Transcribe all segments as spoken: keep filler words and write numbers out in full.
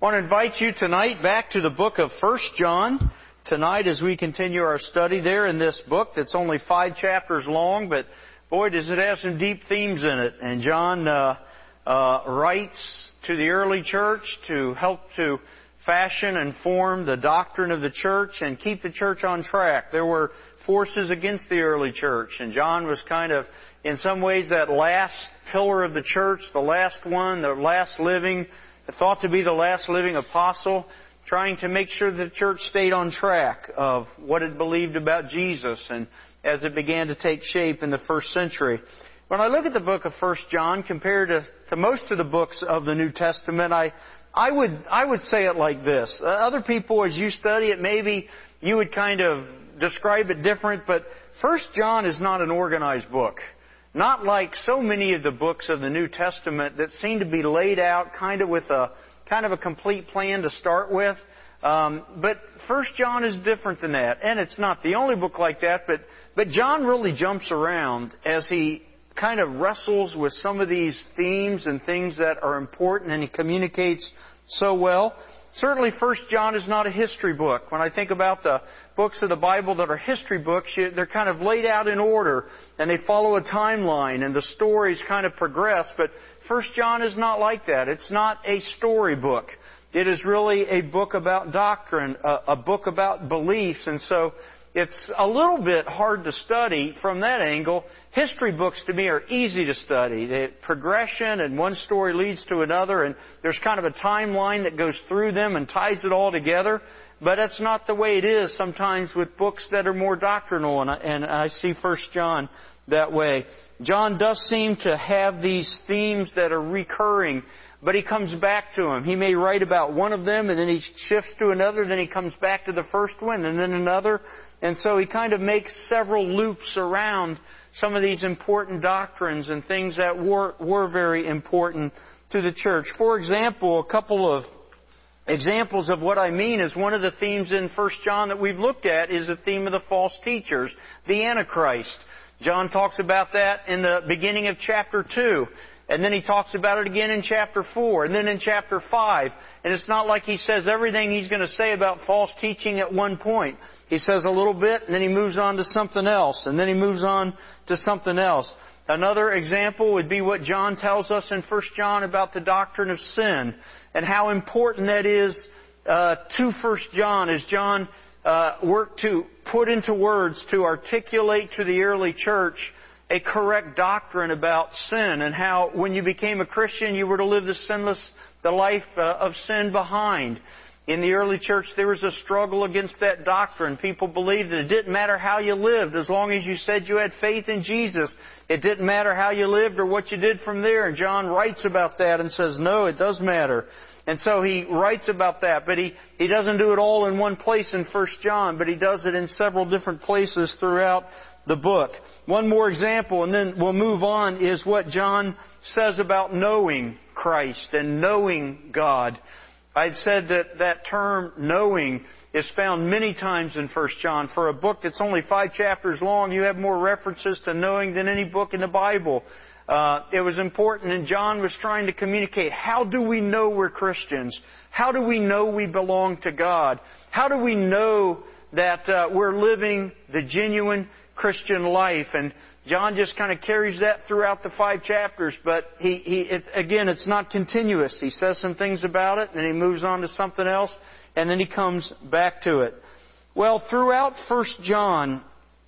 I want to invite you tonight back to the book of First John. Tonight as we continue our study there in this book that's only five chapters long, but boy does it have some deep themes in it. And John uh, uh, writes to the early church to help to fashion and form the doctrine of the church and keep the church on track. There were forces against the early church, and John was kind of, in some ways, that last pillar of the church, the last one, the last living, thought to be the last living apostle, trying to make sure the church stayed on track of what it believed about Jesus and as it began to take shape in the first century. When I look at the book of First John compared to, to most of the books of the New Testament, I, I would, I would say it like this. Uh, other people, as you study it, maybe you would kind of describe it different, but First John is not an organized book. Not like so many of the books of the New Testament that seem to be laid out kind of with a kind of a complete plan to start with. Um, but First John is different than that, and it's not the only book like that. But but John really jumps around as he kind of wrestles with some of these themes and things that are important, and he communicates so well. Certainly, First John is not a history book. When I think about the books of the Bible that are history books, they're kind of laid out in order, and they follow a timeline, and the stories kind of progress. But First John is not like that. It's not a story book. It is really a book about doctrine, a, a book about beliefs, and so it's a little bit hard to study from that angle. History books, to me, are easy to study. The progression and one story leads to another, and there's kind of a timeline that goes through them and ties it all together. But that's not the way it is sometimes with books that are more doctrinal, and I, and I see First John that way. John does seem to have these themes that are recurring, but he comes back to them. He may write about one of them, and then he shifts to another, then he comes back to the first one, and then another. And so he kind of makes several loops around some of these important doctrines and things that were, were very important to the church. For example, a couple of examples of what I mean is one of the themes in First John that we've looked at is the theme of the false teachers, the Antichrist. John talks about that in the beginning of chapter two. And then he talks about it again in chapter four, and then in chapter five. And it's not like he says everything he's going to say about false teaching at one point. He says a little bit, and then he moves on to something else, and then he moves on to something else. Another example would be what John tells us in First John about the doctrine of sin, and how important that is uh, to First John as John uh, worked to put into words, to articulate to the early church a correct doctrine about sin, and how when you became a Christian you were to live the sinless, the life uh, of sin behind. In the early church there was a struggle against that doctrine. People believed that it didn't matter how you lived as long as you said you had faith in Jesus. It didn't matter how you lived or what you did from there. And John writes about that and says, no, it does matter. And so he writes about that, but he, he doesn't do it all in one place in First John, but he does it in several different places throughout the book. One more example, and then we'll move on, is what John says about knowing Christ and knowing God. I'd said that that term, knowing, is found many times in First John. For a book that's only five chapters long, you have more references to knowing than any book in the Bible. Uh, it was important, and John was trying to communicate, how do we know we're Christians? How do we know we belong to God? How do we know that uh, we're living the genuine Christian life? And John just kind of carries that throughout the five chapters, but he, he it's, again, it's not continuous. He says some things about it, and then he moves on to something else, and then he comes back to it. Well, throughout First John,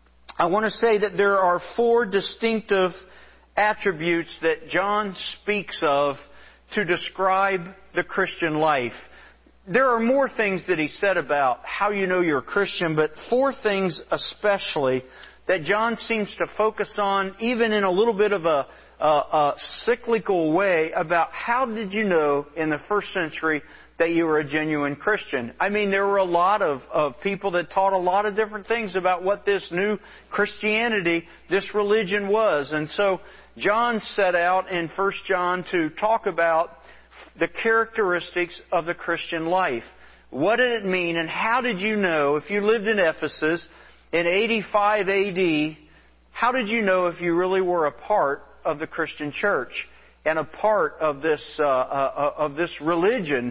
I want to say that there are four distinctive attributes that John speaks of to describe the Christian life. There are more things that he said about how you know you're a Christian, but four things especially that John seems to focus on, even in a little bit of a, a, a cyclical way, about how did you know in the first century that you were a genuine Christian. I mean, there were a lot of, of people that taught a lot of different things about what this new Christianity, this religion was. And so John set out in First John to talk about the characteristics of the Christian life. What did it mean, and how did you know, if you lived in Ephesus in eighty-five A D, how did you know if you really were a part of the Christian church and a part of this uh, uh, of this religion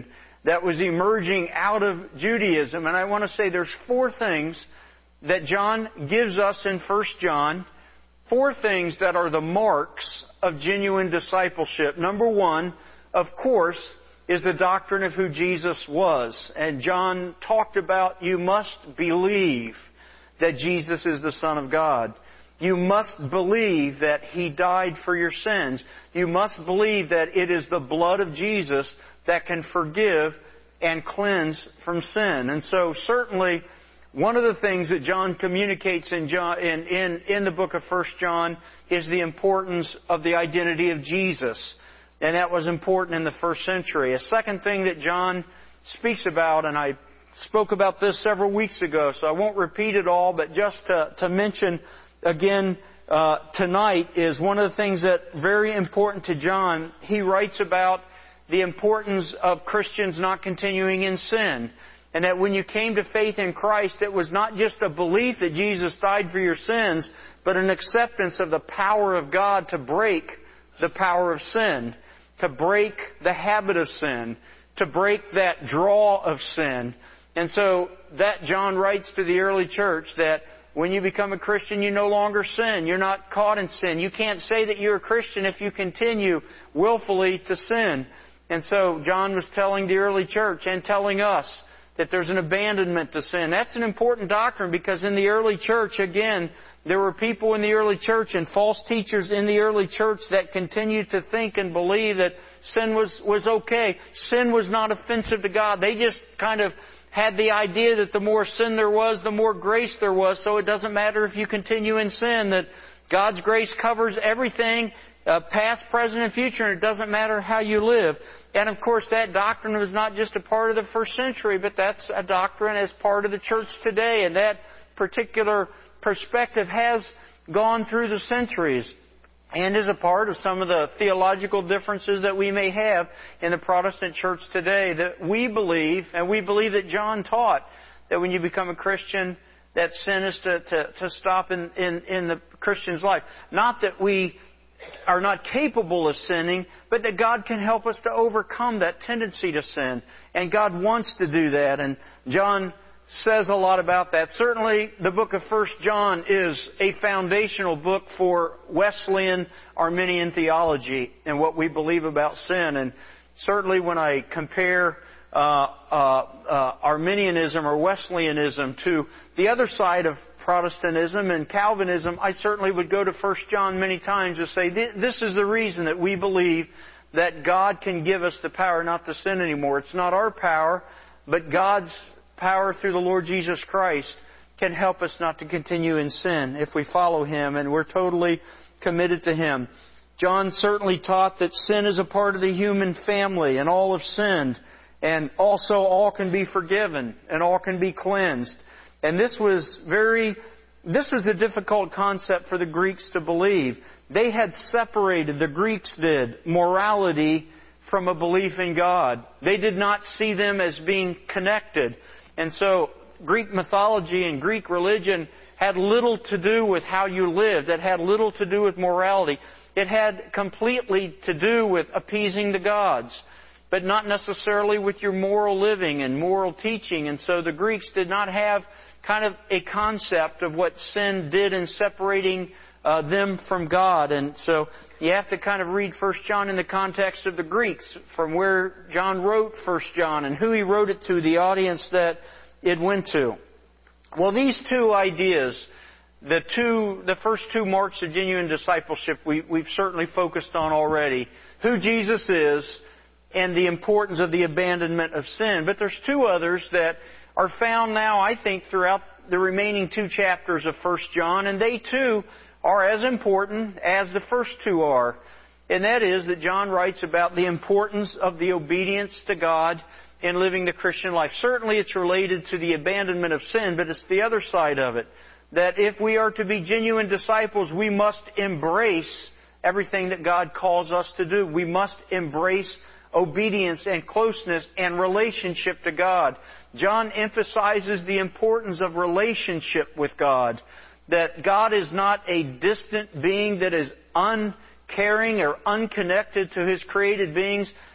that was emerging out of Judaism. And I want to say there's four things that John gives us in First John, four things that are the marks of genuine discipleship. Number one, of course, is the doctrine of who Jesus was. And John talked about you must believe that Jesus is the Son of God. You must believe that He died for your sins. You must believe that it is the blood of Jesus that can forgive and cleanse from sin. And so certainly one of the things that John communicates in, John, in, in, in the book of First John is the importance of the identity of Jesus. And that was important in the first century. A second thing that John speaks about, and I spoke about this several weeks ago, so I won't repeat it all, but just to, to mention again uh, tonight is one of the things that very important to John. He writes about the importance of Christians not continuing in sin. And that when you came to faith in Christ, it was not just a belief that Jesus died for your sins, but an acceptance of the power of God to break the power of sin, to break the habit of sin, to break that draw of sin. And so that John writes to the early church that when you become a Christian, you no longer sin. You're not caught in sin. You can't say that you're a Christian if you continue willfully to sin. And so John was telling the early church and telling us that there's an abandonment to sin. That's an important doctrine because in the early church, again, there were people in the early church and false teachers in the early church that continued to think and believe that sin was, was okay. Sin was not offensive to God. They just kind of had the idea that the more sin there was, the more grace there was, so it doesn't matter if you continue in sin, that God's grace covers everything, uh, past, present, and future, and it doesn't matter how you live. And of course, that doctrine was not just a part of the first century, but that's a doctrine as part of the church today, and that particular perspective has gone through the centuries and is a part of some of the theological differences that we may have in the Protestant church today. That we believe, and we believe that John taught, that when you become a Christian, that sin is to, to, to stop in, in, in the Christian's life. Not that we are not capable of sinning, but that God can help us to overcome that tendency to sin. And God wants to do that. And John says a lot about that. Certainly, the book of First John is a foundational book for Wesleyan Arminian theology and what we believe about sin. And certainly when I compare uh, uh, uh, Arminianism or Wesleyanism to the other side of Protestantism and Calvinism, I certainly would go to First John many times to say, this is the reason that we believe that God can give us the power not to sin anymore. It's not our power, but God's power through the Lord Jesus Christ can help us not to continue in sin if we follow Him and we're totally committed to Him. John certainly taught that sin is a part of the human family and all have sinned, and also all can be forgiven and all can be cleansed. And this was very, this was a difficult concept for the Greeks to believe. They had separated, the Greeks did, morality from a belief in God. They did not see them as being connected. And so Greek mythology and Greek religion had little to do with how you lived. It had little to do with morality. It had completely to do with appeasing the gods, but not necessarily with your moral living and moral teaching. And so the Greeks did not have kind of a concept of what sin did in separating uh, them from God. And so you have to kind of read First John in the context of the Greeks, from where John wrote First John and who he wrote it to, the audience that it went to. Well, these two ideas, the two, the first two marks of genuine discipleship, we, we've certainly focused on already. Who Jesus is and the importance of the abandonment of sin. But there's two others that are found now, I think, throughout the remaining two chapters of First John, and they too are as important as the first two are. And that is that John writes about the importance of the obedience to God in living the Christian life. Certainly it's related to the abandonment of sin, but it's the other side of it. That if we are to be genuine disciples, we must embrace everything that God calls us to do. We must embrace obedience and closeness and relationship to God. John emphasizes the importance of relationship with God. That God is not a distant being that is uncaring or unconnected to His created beings.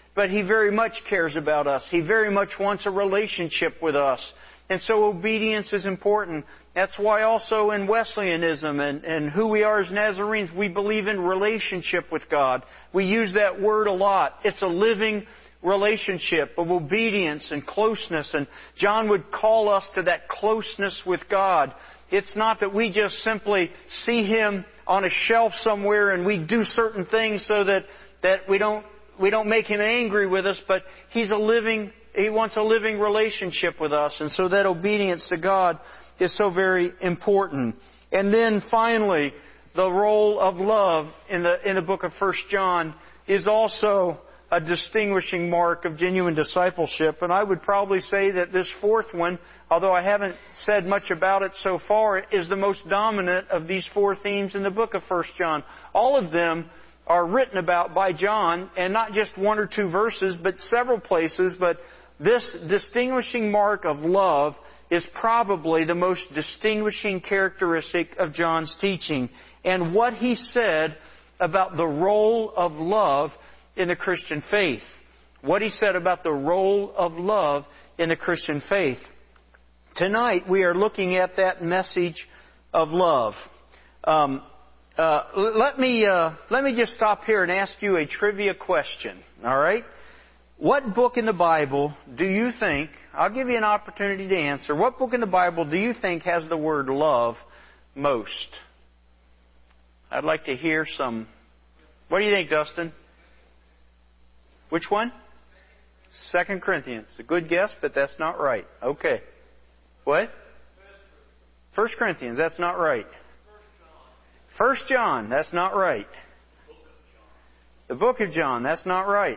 but He very much cares about us. He very much wants a relationship with us. And so obedience is important. That's why also in Wesleyanism and, and who we are as Nazarenes, we believe in relationship with God. We use that word a lot. It's a living relationship of obedience and closeness. And John would call us to that closeness with God. It's not that we just simply see Him on a shelf somewhere and we do certain things so that, that we don't, we don't make Him angry with us, but He's a living He wants a living relationship with us, and so that obedience to God is so very important. And then finally, the role of love in the in the book of First John is also a distinguishing mark of genuine discipleship. And I would probably say that this fourth one, although I haven't said much about it so far, is the most dominant of these four themes in the book of First John. All of them are written about by John, and not just one or two verses, but several places. But this distinguishing mark of love is probably the most distinguishing characteristic of John's teaching, and what he said about the role of love in the Christian faith. What he said about the role of love in the Christian faith. Tonight we are looking at that message of love. Um, uh, let me uh, let me just stop here and ask you a trivia question. All right. What book in the Bible do you think, I'll give you an opportunity to answer, what book in the Bible do you think has the word love most? I'd like to hear some. What do you think, Dustin? Which one? Second Corinthians. A good guess, but that's not right. Okay. What? First Corinthians. That's not right. First John. That's not right. The book of John. That's not right.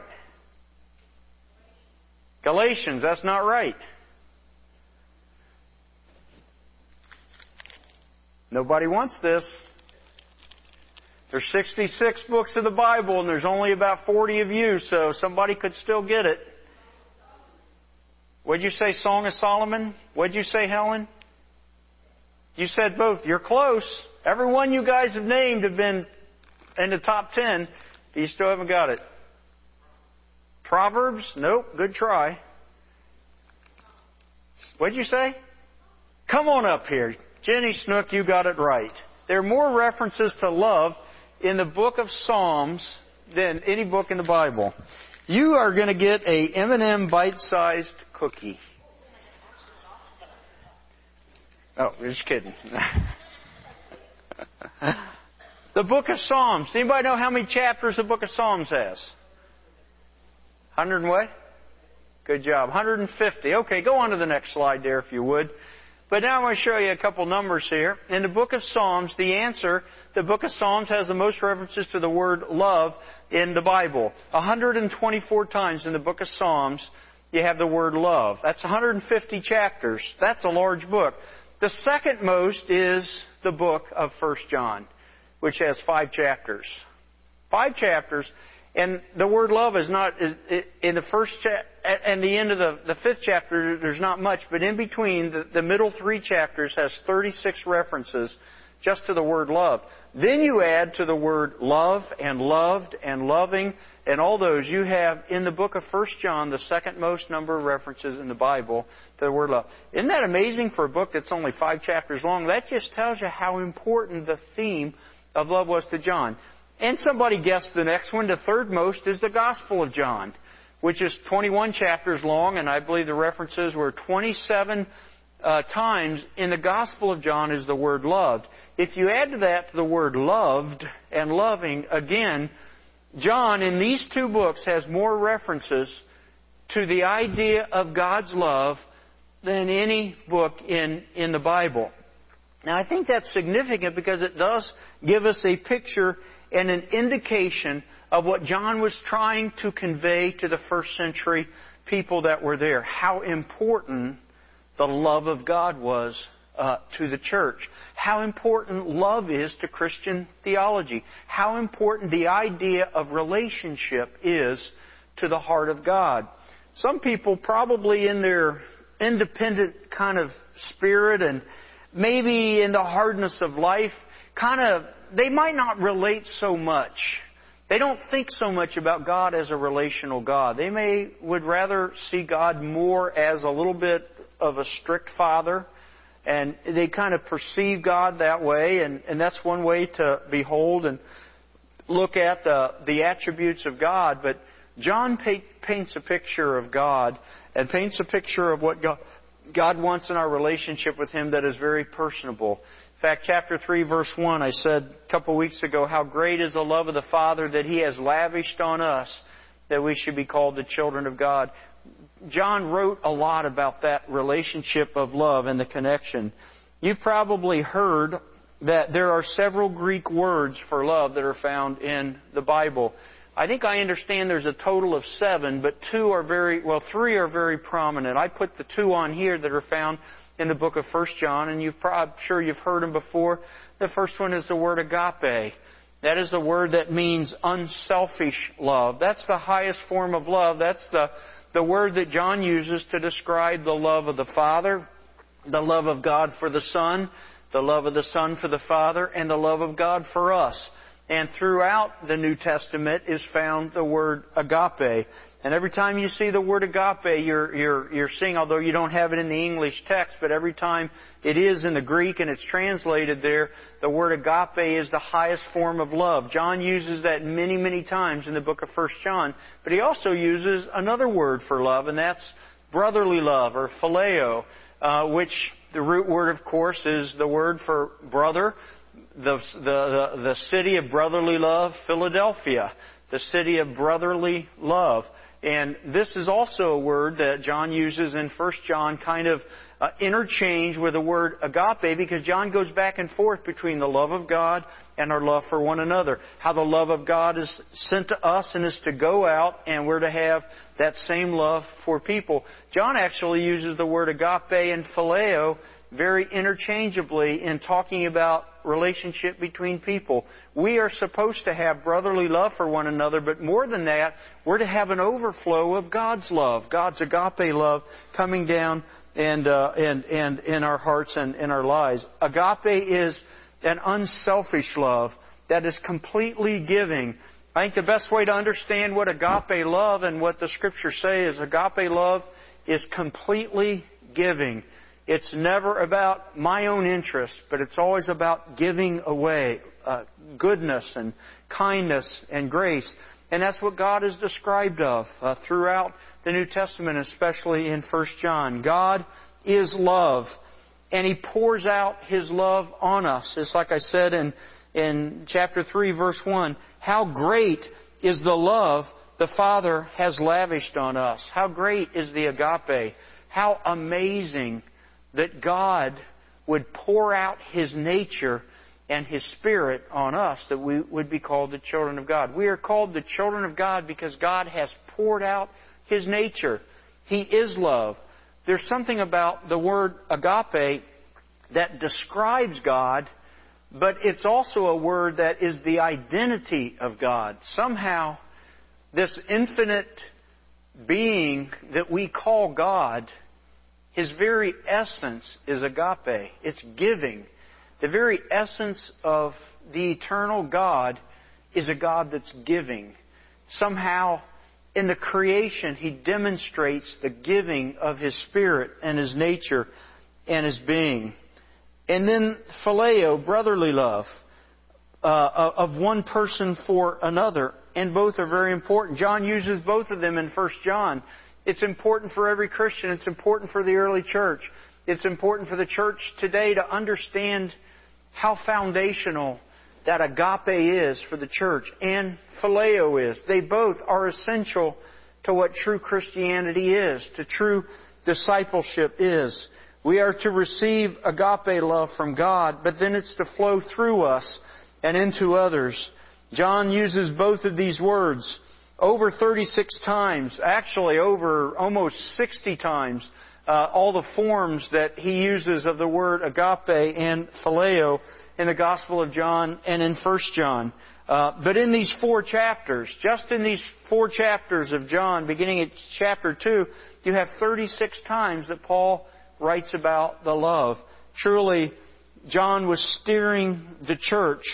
Galatians, that's not right. Nobody wants this. There's sixty-six books of the Bible and there's only about forty of you, so somebody could still get it. What'd you say, Song of Solomon? What'd you say, Helen? You said both. You're close. Every one you guys have named have been in the top ten. You still haven't got it. Proverbs? Nope. Good try. What'd you say? Come on up here. Jenny Snook, you got it right. There are more references to love in the book of Psalms than any book in the Bible. You are going to get a M and M bite-sized cookie. Oh, just kidding. The book of Psalms. Anybody know how many chapters the book of Psalms has? one hundred and what? Good job. one hundred fifty. Okay, go on to the next slide there if you would. But now I want to show you a couple numbers here. In the book of Psalms, the answer, the book of Psalms has the most references to the word love in the Bible. one hundred twenty-four times in the book of Psalms, you have the word love. That's one hundred fifty chapters. That's a large book. The second most is the book of First John, which has five chapters. Five chapters. And the word love is not, in the first chapter, and the end of the, the fifth chapter, there's not much, but in between, the, the middle three chapters has thirty-six references just to the word love. Then you add to the word love and loved and loving and all those. You have in the book of First John the second most number of references in the Bible to the word love. Isn't that amazing for a book that's only five chapters long? That just tells you how important the theme of love was to John. And somebody guessed the next one. The third most is the Gospel of John, which is twenty-one chapters long, and I believe the references were twenty-seven uh, times in the Gospel of John is the word loved. If you add to that the word loved and loving, again, John in these two books has more references to the idea of God's love than any book in, in the Bible. Now, I think that's significant because it does give us a picture and an indication of what John was trying to convey to the first century people that were there. How important the love of God was uh, to the church. How important love is to Christian theology. How important the idea of relationship is to the heart of God. Some people probably in their independent kind of spirit and maybe in the hardness of life, kind of, they might not relate so much. they don't think so much about God as a relational God. They may would rather see God more as a little bit of a strict father, and they kind of perceive God that way, and, and that's one way to behold and look at the, the attributes of God. But John paints a picture of God and paints a picture of what God, God wants in our relationship with Him that is very personable. In fact, chapter three, verse one, I said a couple weeks ago, how great is the love of the Father that He has lavished on us that we should be called the children of God. John wrote a lot about that relationship of love and the connection. You've probably heard that there are several Greek words for love that are found in the Bible. I think I understand there's a total of seven, but two are very, well, three are very prominent. I put the two on here that are found in the book of First John, and you've probably, I'm sure you've heard them before. The first one is the word agape. That is the word that means unselfish love. That's the highest form of love. That's the, the word that John uses to describe the love of the Father, the love of God for the Son, the love of the Son for the Father, and the love of God for us. And throughout the New Testament is found the word agape. And every time you see the word agape, you're, you're, you're seeing, although you don't have it in the English text, but every time it is in the Greek and it's translated there, the word agape is the highest form of love. John uses that many, many times in the book of First John. But he also uses another word for love, and that's brotherly love, or phileo, uh, which the root word, of course, is the word for brother. The, the, the city of brotherly love, Philadelphia. The city of brotherly love. And this is also a word that John uses in First John, kind of uh, interchange with the word agape, because John goes back and forth between the love of God and our love for one another. How the love of God is sent to us and is to go out, and we're to have that same love for people. John actually uses the word agape and phileo very interchangeably in talking about relationship between people. We are supposed to have brotherly love for one another, but more than that, we're to have an overflow of God's love, God's agape love coming down and uh, and and in our hearts and in our lives. Agape is an unselfish love that is completely giving. I think the best way to understand what agape love and what the Scriptures say is agape love is completely giving. It's never about my own interest, but it's always about giving away uh, goodness and kindness and grace. And that's what God is described of uh, throughout the New Testament, especially in First John. God is love, and He pours out His love on us. It's like I said in, in chapter three, verse one. How great is the love the Father has lavished on us. How great is the agape. How amazing that God would pour out His nature and His Spirit on us, that we would be called the children of God. We are called the children of God because God has poured out His nature. He is love. There's something about the word agape that describes God, but it's also a word that is the identity of God. Somehow, this infinite being that we call God, His very essence is agape. It's giving. The very essence of the eternal God is a God that's giving. Somehow, in the creation, He demonstrates the giving of His Spirit and His nature and His being. And then phileo, brotherly love, uh, of one person for another. And both are very important. John uses both of them in First John. It's important for every Christian. It's important for the early church. It's important for the church today to understand how foundational that agape is for the church and phileo is. They both are essential to what true Christianity is, to true discipleship is. We are to receive agape love from God, but then it's to flow through us and into others. John uses both of these words over thirty-six times, actually over almost sixty times, uh, all the forms that he uses of the word agape and phileo in the Gospel of John and in First John. Uh, but in these four chapters, just in these four chapters of John, beginning at chapter two, you have thirty-six times that Paul writes about the love. Truly, John was steering the church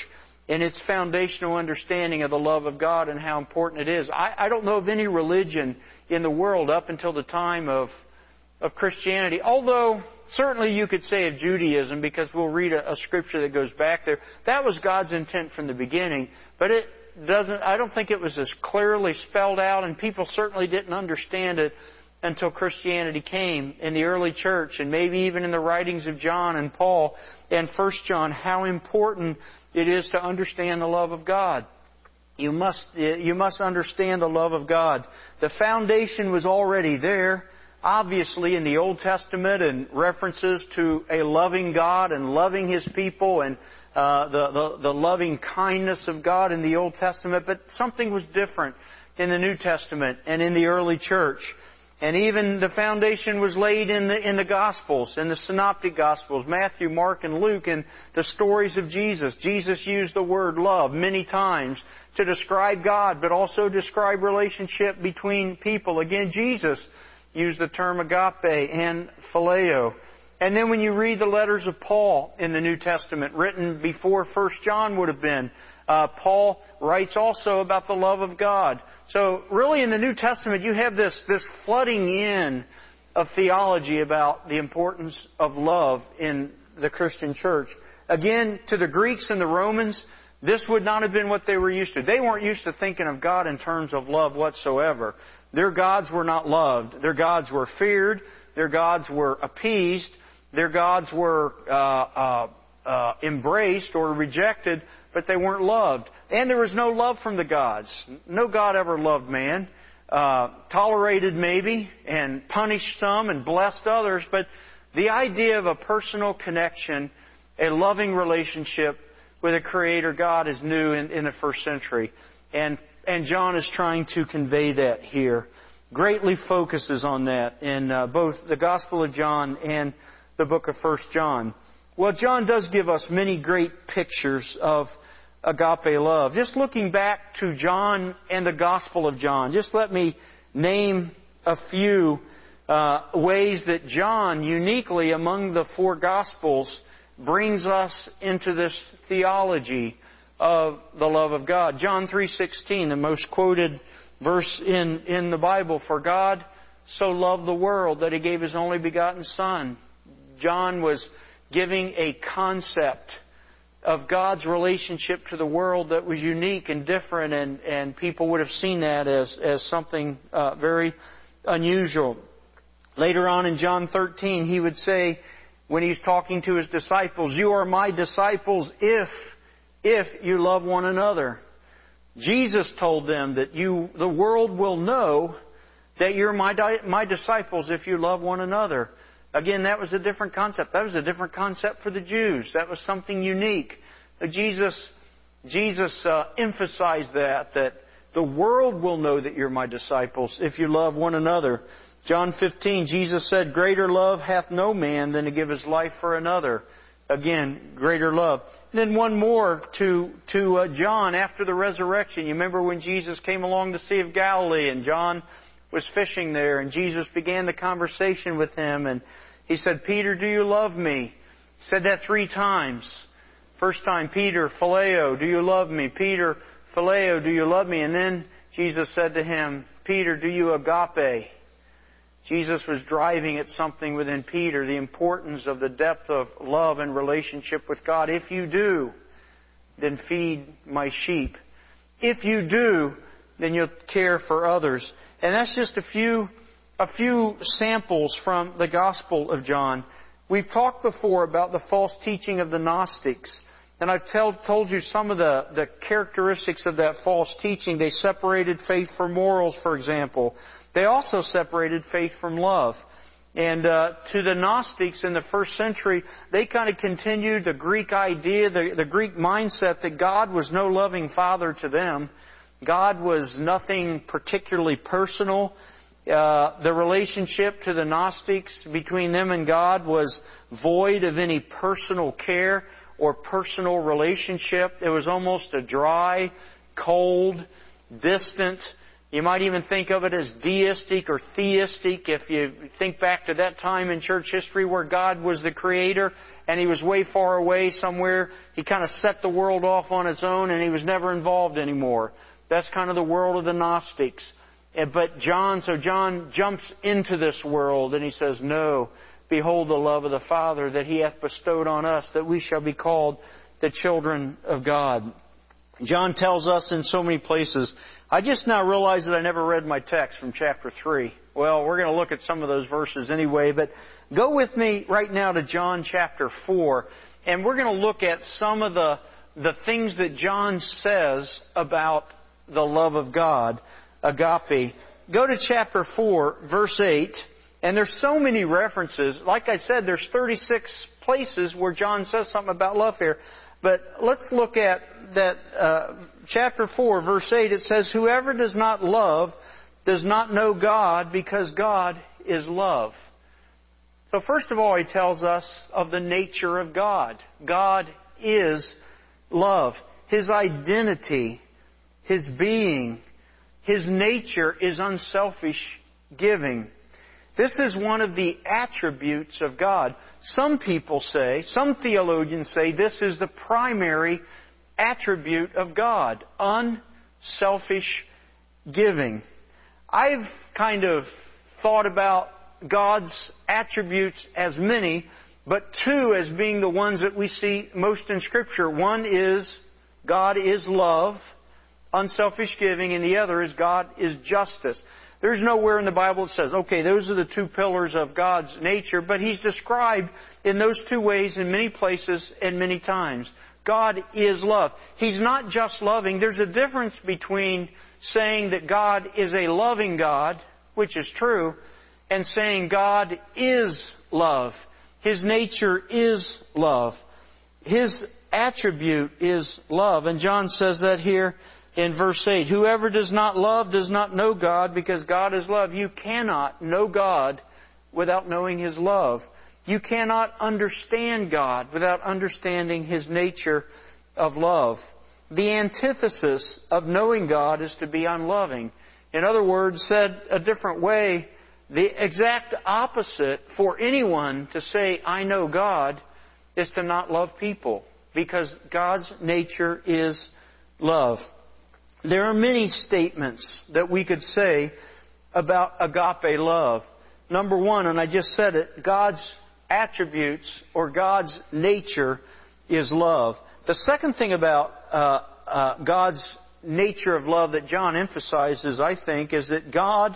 in its foundational understanding of the love of God and how important it is. I, I don't know of any religion in the world up until the time of, of Christianity, although certainly you could say of Judaism, because we'll read a, a scripture that goes back there. That was God's intent from the beginning, but it doesn't, I don't think it was as clearly spelled out, and people certainly didn't understand it until Christianity came in the early church, and maybe even in the writings of John and Paul and First John, how important it is to understand the love of God. You must, you must understand the love of God. The foundation was already there, obviously, in the Old Testament, and references to a loving God and loving His people, and uh, the, the, the loving kindness of God in the Old Testament. But something was different in the New Testament and in the early church. And even the foundation was laid in the, in the Gospels, in the Synoptic Gospels, Matthew, Mark, and Luke, and the stories of Jesus. Jesus used the word love many times to describe God, but also describe relationship between people. Again, Jesus used the term agape and phileo. And then when you read the letters of Paul in the New Testament, written before First John would have been, uh, Paul writes also about the love of God. So really in the New Testament you have this, this flooding in of theology about the importance of love in the Christian church. Again, to the Greeks and the Romans, this would not have been what they were used to. They weren't used to thinking of God in terms of love whatsoever. Their gods were not loved. Their gods were feared. Their gods were appeased. Their gods were uh, uh, uh, embraced or rejected, but they weren't loved. And there was no love from the gods. No God ever loved man. Uh, tolerated maybe, and punished some and blessed others, but the idea of a personal connection, a loving relationship with a Creator God is new in, in the first century. And, and John is trying to convey that here. Greatly focuses on that in uh, both the Gospel of John and the book of First John. Well, John does give us many great pictures of agape love. Just looking back to John and the Gospel of John, just let me name a few uh, ways that John, uniquely among the four Gospels, brings us into this theology of the love of God. John three sixteen, the most quoted verse in, in the Bible. For God so loved the world that He gave His only begotten Son. John was giving a concept of God's relationship to the world that was unique and different, and, and people would have seen that as, as something uh, very unusual. Later on in John thirteen, He would say, when He's talking to His disciples, you are my disciples if, if you love one another. Jesus told them that you, the world will know that you're my, my disciples if you love one another. Again, that was a different concept. That was a different concept for the Jews. That was something unique. Jesus, Jesus uh, emphasized that, that the world will know that you're my disciples if you love one another. John fifteen, Jesus said, greater love hath no man than to give his life for another. Again, greater love. And then one more to, to uh, John after the resurrection. You remember when Jesus came along the Sea of Galilee and John was fishing there, and Jesus began the conversation with him, and He said, Peter, do you love me? He said that three times. First time, Peter, phileo, do you love me? Peter, phileo, do you love me? And then Jesus said to him, Peter, do you agape? Jesus was driving at something within Peter, the importance of the depth of love and relationship with God. If you do, then feed my sheep. If you do, then you'll care for others. And that's just a few, a few samples from the Gospel of John. We've talked before about the false teaching of the Gnostics. And I've tell, told you some of the, the characteristics of that false teaching. They separated faith from morals, for example. They also separated faith from love. And uh, to the Gnostics in the first century, they kind of continued the Greek idea, the, the Greek mindset that God was no loving Father to them. God was nothing particularly personal. Uh, the relationship to the Gnostics between them and God was void of any personal care or personal relationship. It was almost a dry, cold, distant You might even think of it as deistic or theistic if you think back to that time in church history where God was the creator and He was way far away somewhere. He kind of set the world off on its own and He was never involved anymore. That's kind of the world of the Gnostics. But John, so John jumps into this world and he says, no, behold the love of the Father that He hath bestowed on us, that we shall be called the children of God. John tells us in so many places. I just now realized that I never read my text from chapter three. Well, we're going to look at some of those verses anyway, but go with me right now to John chapter four, and we're going to look at some of the, the things that John says about the love of God, agape. Go to chapter four, verse eight, and there's so many references. Like I said, there's thirty-six places where John says something about love here. But let's look at that uh, chapter four, verse eight. It says, whoever does not love does not know God, because God is love. So first of all, he tells us of the nature of God. God is love. His identity, His being, His nature is unselfish giving. This is one of the attributes of God. Some people say, some theologians say, this is the primary attribute of God, unselfish giving. I've kind of thought about God's attributes as many, but two as being the ones that we see most in Scripture. One is God is love, unselfish giving, and the other is God is justice. There's nowhere in the Bible that says, okay, those are the two pillars of God's nature, but He's described in those two ways in many places and many times. God is love. He's not just loving. There's a difference between saying that God is a loving God, which is true, and saying God is love. His nature is love. His attribute is love. And John says that here in verse eight. Whoever does not love does not know God, because God is love. You cannot know God without knowing His love. You cannot understand God without understanding His nature of love. The antithesis of knowing God is to be unloving. In other words, said a different way, the exact opposite for anyone to say, I know God, is to not love people, because God's nature is love. There are many statements that we could say about agape love. Number one, and I just said it, God's attributes or God's nature is love. The second thing about uh, uh, God's nature of love that John emphasizes, I think, is that God,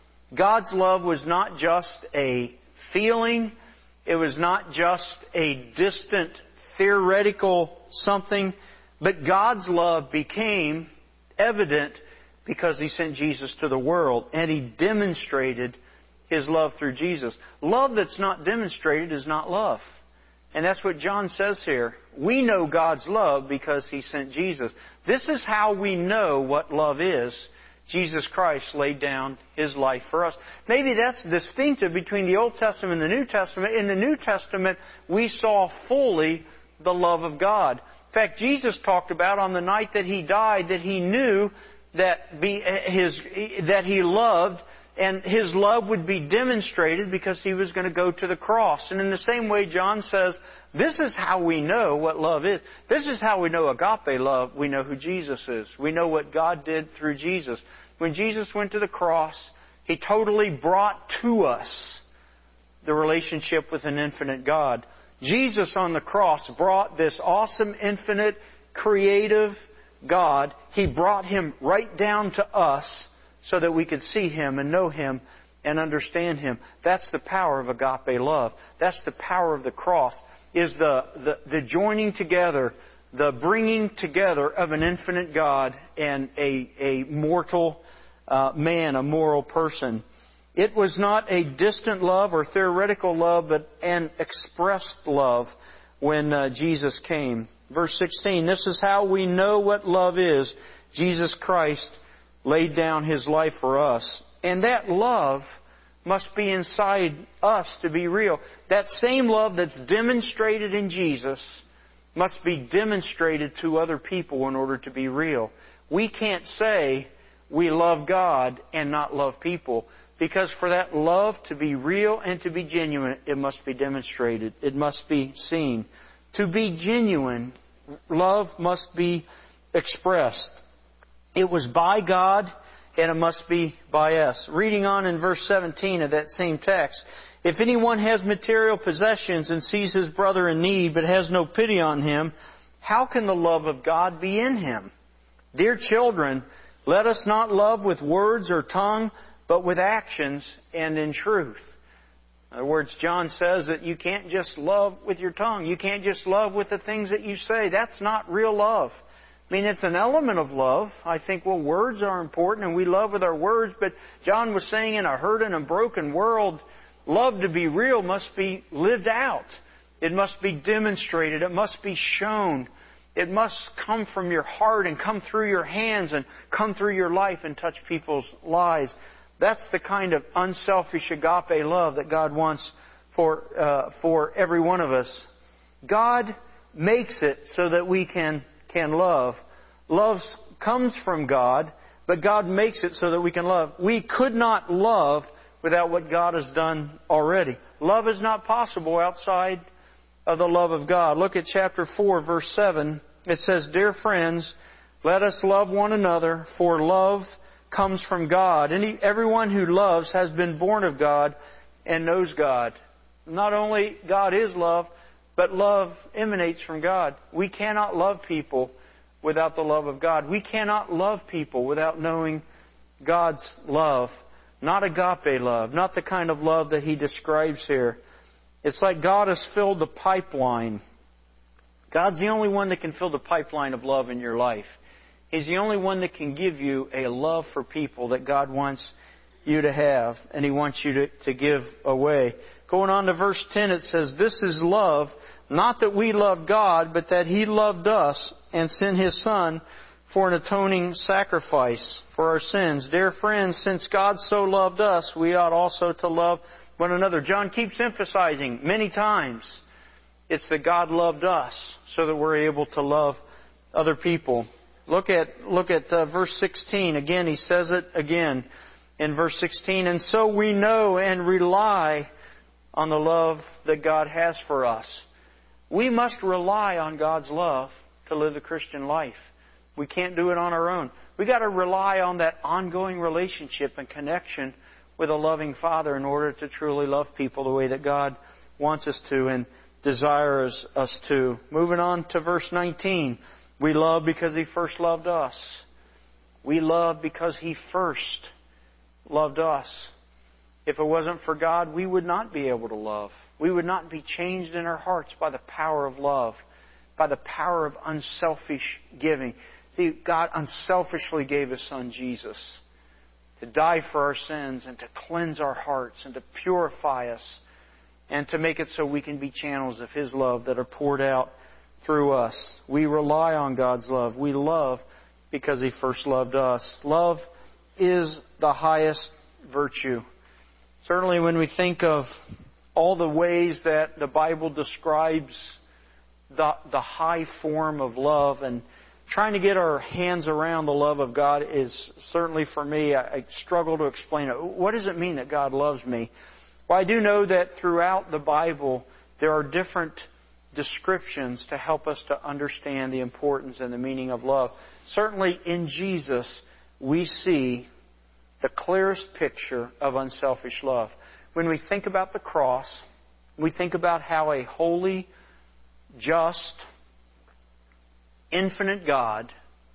God's love was not just a feeling. It was not just a distant, theoretical something. But God's love became evident because He sent Jesus to the world, and He demonstrated His love through Jesus. Love that's not demonstrated is not love. And that's what John says here. We know God's love because He sent Jesus. This is how we know what love is. Jesus Christ laid down His life for us. Maybe that's distinctive between the Old Testament and the New Testament. In the New Testament, we saw fully the love of God. In fact, Jesus talked about on the night that He died that He knew that be his that He loved, and His love would be demonstrated because He was going to go to the cross. And in the same way, John says, this is how we know what love is. This is how we know agape love. We know who Jesus is. We know what God did through Jesus. When Jesus went to the cross, He totally brought to us the relationship with an infinite God. Jesus on the cross brought this awesome, infinite, creative God. He brought Him right down to us so that we could see Him and know Him and understand Him. That's the power of agape love. That's the power of the cross, is the, the, the joining together, the bringing together of an infinite God and a, a mortal uh, man, a moral person. It was not a distant love or theoretical love, but an expressed love when uh, Jesus came. Verse sixteen, this is how we know what love is. Jesus Christ laid down His life for us. And that love must be inside us to be real. That same love that's demonstrated in Jesus must be demonstrated to other people in order to be real. We can't say we love God and not love people. Because for that love to be real and to be genuine, it must be demonstrated. It must be seen. To be genuine, love must be expressed. It was by God, and it must be by us. Reading on in verse seventeen of that same text, if anyone has material possessions and sees his brother in need but has no pity on him, how can the love of God be in him? Dear children, let us not love with words or tongue, but with actions and in truth. In other words, John says that you can't just love with your tongue. You can't just love with the things that you say. That's not real love. I mean, it's an element of love. I think, well, words are important and we love with our words, but John was saying in a hurting and broken world, love to be real must be lived out. It must be demonstrated. It must be shown. It must come from your heart and come through your hands and come through your life and touch people's lives. That's the kind of unselfish agape love that God wants for uh, for every one of us. God makes it so that we can can love. Love comes from God, but God makes it so that we can love. We could not love without what God has done already. Love is not possible outside of the love of God. Look at chapter four, verse seven. It says, Dear friends, let us love one another, for love comes from God. Any, everyone who loves has been born of God and knows God. Not only God is love, but love emanates from God. We cannot love people without the love of God. We cannot love people without knowing God's love. Not agape love, not the kind of love that He describes here. It's like God has filled the pipeline. God's the only one that can fill the pipeline of love in your life. He's the only one that can give you a love for people that God wants you to have, and He wants you to, to give away. Going on to verse ten, it says, This is love, not that we love God, but that He loved us and sent His Son for an atoning sacrifice for our sins. Dear friends, since God so loved us, we ought also to love one another. John keeps emphasizing many times it's that God loved us so that we're able to love other people. Look at look at uh, verse sixteen. Again, he says it again in verse sixteen. And so we know and rely on the love that God has for us. We must rely on God's love to live the Christian life. We can't do it on our own. We've got to rely on that ongoing relationship and connection with a loving Father in order to truly love people the way that God wants us to and desires us to. Moving on to verse nineteen. We love because He first loved us. We love because He first loved us. If it wasn't for God, we would not be able to love. We would not be changed in our hearts by the power of love, by the power of unselfish giving. See, God unselfishly gave His Son Jesus to die for our sins and to cleanse our hearts and to purify us and to make it so we can be channels of His love that are poured out through us. We rely on God's love. We love because He first loved us. Love is the highest virtue. Certainly when we think of all the ways that the Bible describes the, the high form of love, and trying to get our hands around the love of God is certainly for me, I, I struggle to explain it. What does it mean that God loves me? Well, I do know that throughout the Bible there are different descriptions to help us to understand the importance and the meaning of love. Certainly in Jesus, we see the clearest picture of unselfish love. When we think about the cross, we think about how a holy, just, infinite God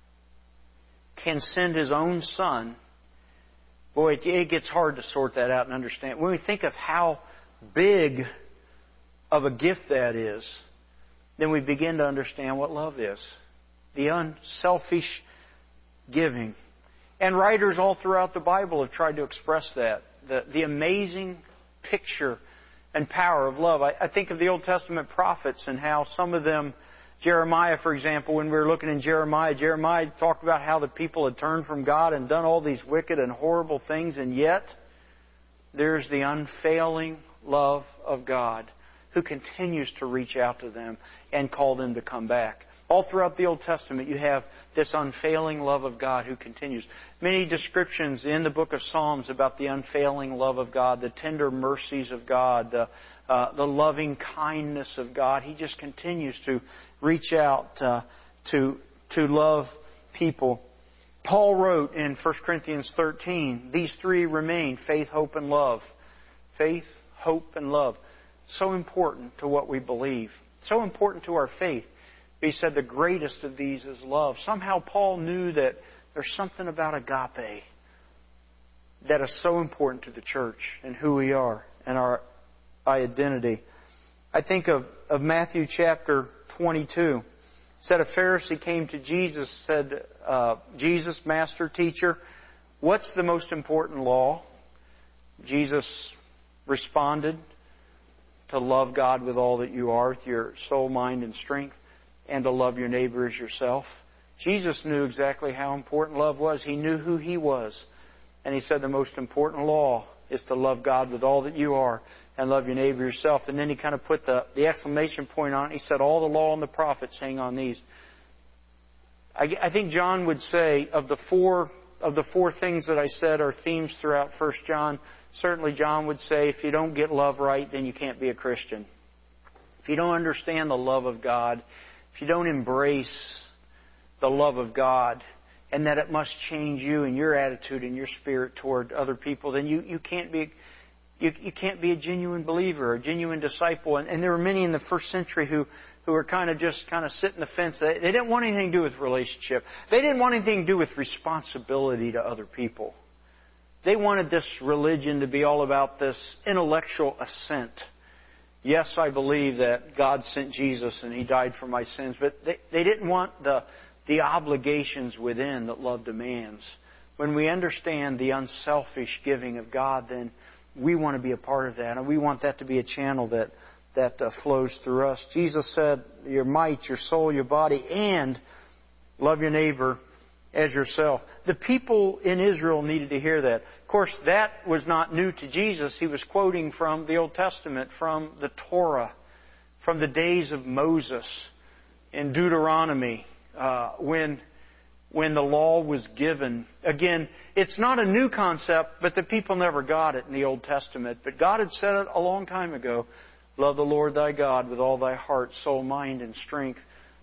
can send His own Son. Boy, it gets hard to sort that out and understand. When we think of how big of a gift that is, then we begin to understand what love is. The unselfish giving. And writers all throughout the Bible have tried to express that. The, the amazing picture and power of love. I, I think of the Old Testament prophets and how some of them, Jeremiah, for example, when we were looking in Jeremiah, Jeremiah talked about how the people had turned from God and done all these wicked and horrible things, and yet there's the unfailing love of God who continues to reach out to them and call them to come back. All throughout the Old Testament, you have this unfailing love of God who continues. Many descriptions in the book of Psalms about the unfailing love of God, the tender mercies of God, the, uh, the loving kindness of God. He just continues to reach out uh, to, to love people. Paul wrote in First Corinthians thirteen, these three remain, faith, hope, and love. Faith, hope, and love. So important to what we believe. So important to our faith. He said the greatest of these is love. Somehow Paul knew that there's something about agape that is so important to the church and who we are and our identity. I think of, of Matthew chapter twenty-two. It said a Pharisee came to Jesus, said, uh, Jesus, Master, Teacher, what's the most important law? Jesus responded, to love God with all that you are, with your soul, mind, and strength, and to love your neighbor as yourself. Jesus knew exactly how important love was. He knew who He was. And He said the most important law is to love God with all that you are and love your neighbor yourself. And then He kind of put the, the exclamation point on it. He said, all the law and the prophets hang on these. I, I think John would say of the four of the four things that I said are themes throughout First John, certainly John would say if you don't get love right, then you can't be a Christian. If you don't understand the love of God, if you don't embrace the love of God, and that it must change you and your attitude and your spirit toward other people, then you, you can't be you, you can't be a genuine believer, a genuine disciple. And, and there were many in the first century who, who were kind of just kind of sitting the fence. They, they didn't want anything to do with relationship. They didn't want anything to do with responsibility to other people. They wanted this religion to be all about this intellectual assent. Yes, I believe that God sent Jesus and He died for my sins, but they, they didn't want the the obligations within that love demands. When we understand the unselfish giving of God, then we want to be a part of that, and we want that to be a channel that that uh, flows through us. Jesus said, your might, your soul, your body, and love your neighbor as yourself. The people in Israel needed to hear that. Of course, that was not new to Jesus. He was quoting from the Old Testament, from the Torah, from the days of Moses in Deuteronomy, uh, when when the law was given. Again, it's not a new concept, but the people never got it in the Old Testament. But God had said it a long time ago. Love the Lord thy God with all thy heart, soul, mind, and strength.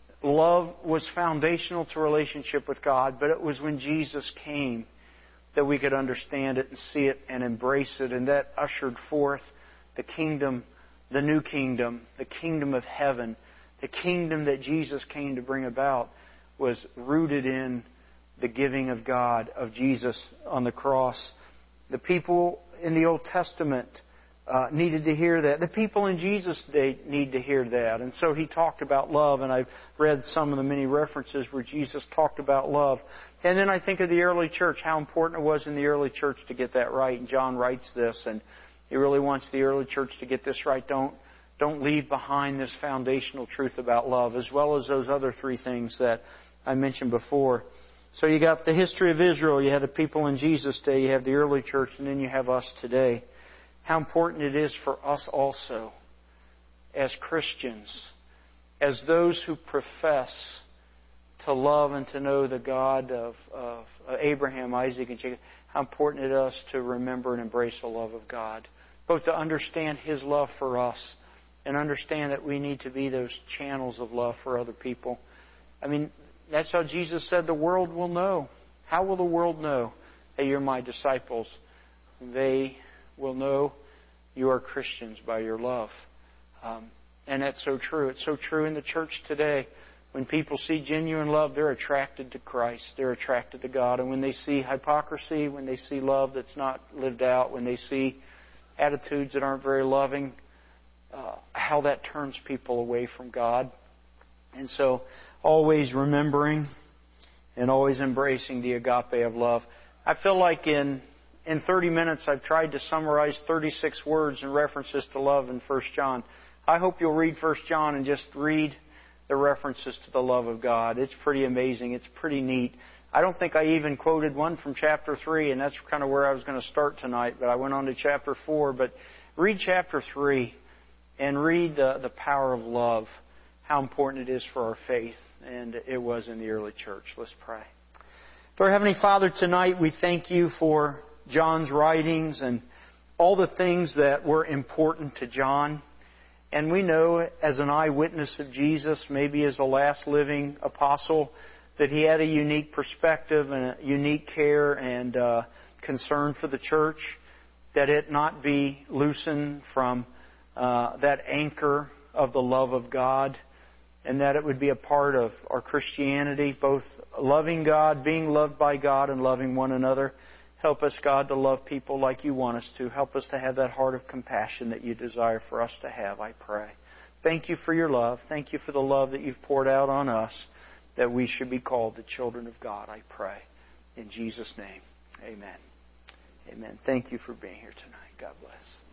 Love was foundational to relationship with God, but it was when Jesus came that we could understand it and see it and embrace it. And that ushered forth the kingdom, the new kingdom, the kingdom of heaven. The kingdom that Jesus came to bring about was rooted in the giving of God, of Jesus on the cross. The people in the Old Testament uh, needed to hear that. The people in Jesus' day need to hear that. And so He talked about love, and I've read some of the many references where Jesus talked about love. And then I think of the early church, how important it was in the early church to get that right. And John writes this, and he really wants the early church to get this right. Don't Don't leave behind this foundational truth about love, as well as those other three things that I mentioned before. So you got the history of Israel, you have the people in Jesus' day, you have the early church, and then you have us today. How important it is for us also, as Christians, as those who profess to love and to know the God of, of Abraham, Isaac, and Jacob, how important it is to remember and embrace the love of God. Both to understand His love for us, and understand that we need to be those channels of love for other people. I mean, that's how Jesus said the world will know. How will the world know that you're my disciples? They will know you are Christians by your love. Um, and that's so true. It's so true in the church today. When people see genuine love, they're attracted to Christ. They're attracted to God. And when they see hypocrisy, when they see love that's not lived out, when they see attitudes that aren't very loving, Uh, how that turns people away from God. And so, always remembering and always embracing the agape of love. I feel like in in thirty minutes I've tried to summarize thirty-six words and references to love in First John. I hope you'll read First John and just read the references to the love of God. It's pretty amazing. It's pretty neat. I don't think I even quoted one from chapter three, and that's kind of where I was going to start tonight, but I went on to chapter four. But read chapter three. And read the, the power of love, how important it is for our faith. and it was in the early church. Let's pray. Lord Heavenly Father, tonight we thank You for John's writings and all the things that were important to John. And we know as an eyewitness of Jesus, maybe as the last living apostle, that he had a unique perspective and a unique care and uh, concern for the church, that it not be loosened from uh, that anchor of the love of God, and that it would be a part of our Christianity, both loving God, being loved by God, and loving one another. Help us, God, to love people like You want us to. Help us to have that heart of compassion that You desire for us to have, I pray. Thank You for Your love. Thank You for the love that You've poured out on us, that we should be called the children of God, I pray. In Jesus' name, amen. Amen. Thank you for being here tonight. God bless.